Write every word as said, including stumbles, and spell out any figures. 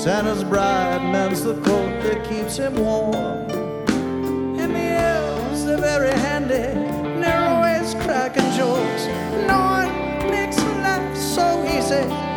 Santa's bride mends the coat that keeps him warm. And the elves, they're very handy, they're always cracking jokes. No one makes them laugh so easy.